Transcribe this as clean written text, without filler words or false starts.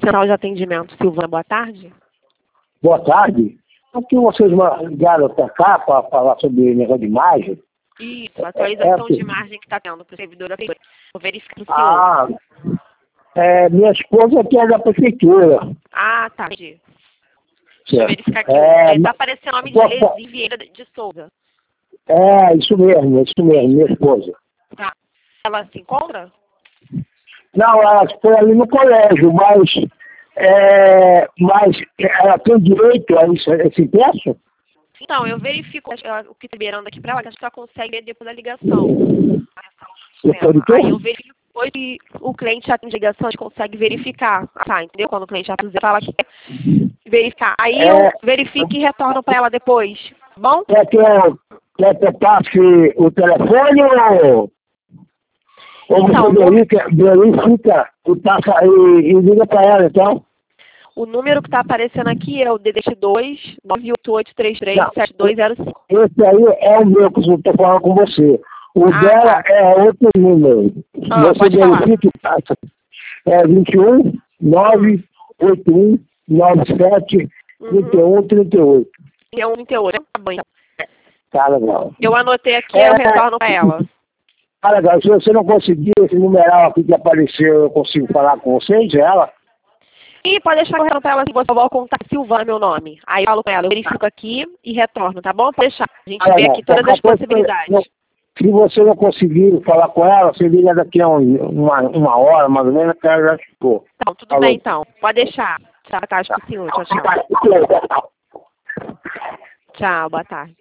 Central de Atendimento, Silvana, boa tarde. Boa tarde. Aqui vocês ligaram para cá para falar sobre negócio de imagem? Isso, atualização de imagem que está tendo para o servidor da prefeitura. Vou verificar o senhor. Ah, minha esposa que é da prefeitura. Ah, tá. Entendi. Deixa eu verificar aqui. Está aparecendo o nome de Lesi Vieira de Souza. Isso mesmo, minha esposa. Tá. Ela se encontra? Não, ela foi ali no colégio, mas ela tem direito a esse impresso? Então, eu verifico o que está liberando aqui para ela, que a gente só consegue ver depois da ligação. Aí eu verifico se o cliente já tem ligação, a gente consegue verificar. Tá, entendeu? Quando o cliente já fala que quer verificar. Aí eu verifico e retorno para ela depois. Bom? Quer que eu passe o telefone ou então, você verifica e passa e liga para ela, então? O número que está aparecendo aqui é o DDD2 988337205. Esse aí é o meu que eu estou falando com você. O dela é outro número. Você verifica e passa. É 21 981 97 31 38. 38. Tá bom. Tá legal. Eu anotei aqui, eu retorno para ela. Tá legal. Se você não conseguir esse numeral aqui que apareceu, eu consigo falar com vocês, ela? E pode deixar eu retorno para ela, se você for contar Silvana, meu nome. Aí eu falo com ela, eu verifico aqui e retorno, tá bom? Pode deixar. A gente vê aqui todas as possibilidades. Se você não conseguir falar com ela, você liga daqui a uma hora, mais ou menos, que ela já ficou. Então, tudo bem, então. Pode deixar. Tchau, boa tarde pro senhor. Tchau, tchau. Tchau, boa tarde.